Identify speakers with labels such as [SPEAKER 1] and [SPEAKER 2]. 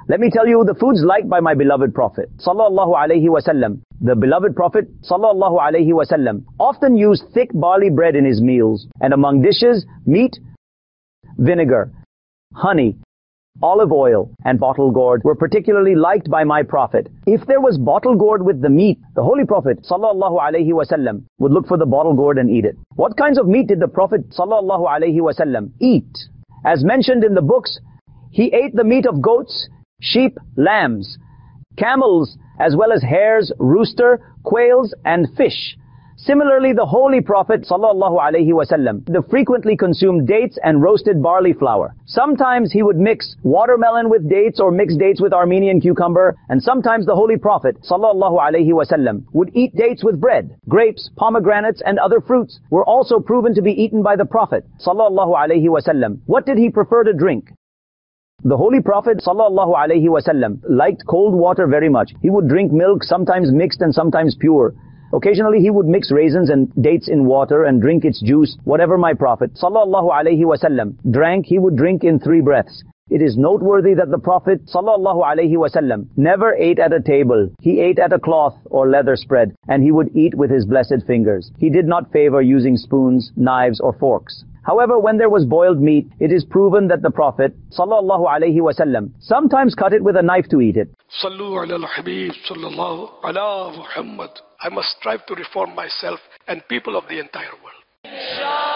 [SPEAKER 1] Let me tell you the foods liked by my beloved Prophet sallallahu alaihi wasallam. The beloved Prophet sallallahu alaihi wasallam often used thick barley bread in his meals, and among dishes, meat, vinegar, honey, olive oil, and bottle gourd were particularly liked by my Prophet. If there was bottle gourd with the meat, the Holy Prophet sallallahu alaihi wasallam would look for the bottle gourd and eat it. What kinds of meat did the Prophet sallallahu alaihi wasallam eat? As mentioned in the books, he ate the meat of goats, sheep, lambs, camels, as well as hares, rooster, quails, and fish. Similarly, the Holy Prophet sallallahu alaihi wasallam frequently consumed dates and roasted barley flour. Sometimes he would mix watermelon with dates or mix dates with Armenian cucumber, and sometimes the Holy Prophet sallallahu alaihi wasallam would eat dates with bread. Grapes, pomegranates, and other fruits were also proven to be eaten by the Prophet sallallahu alaihi wasallam. What did he prefer to drink? The Holy Prophet sallallahu alaihi wasallam liked cold water very much. He would drink milk, sometimes mixed and sometimes pure. Occasionally he would mix raisins and dates in water and drink its juice. Whatever my Prophet sallallahu alaihi wasallam drank, he would drink in 3 breaths. It is noteworthy that the Prophet sallallahu alaihi wasallam never ate at a table. He ate at a cloth or leather spread, and he would eat with his blessed fingers. He did not favor using spoons, knives, or forks. However, when there was boiled meat, it is proven that the Prophet sallallahu alaihi wasallam sometimes cut it with a knife to eat it.
[SPEAKER 2] Sallu ala al-Habib sallallahu ala Muhammad. I must strive to reform myself and people of the entire world.